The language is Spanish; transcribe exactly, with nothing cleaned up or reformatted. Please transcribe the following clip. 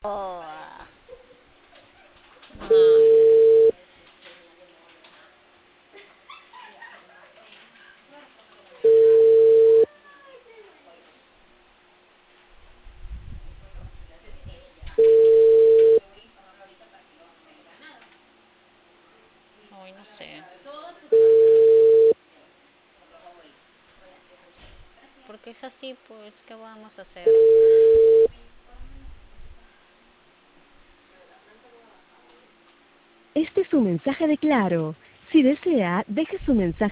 Oh, ay, ay, no sé. Porque es así, pues, ¿qué vamos a hacer? Este es su mensaje de Claro. Si desea, deje su mensaje.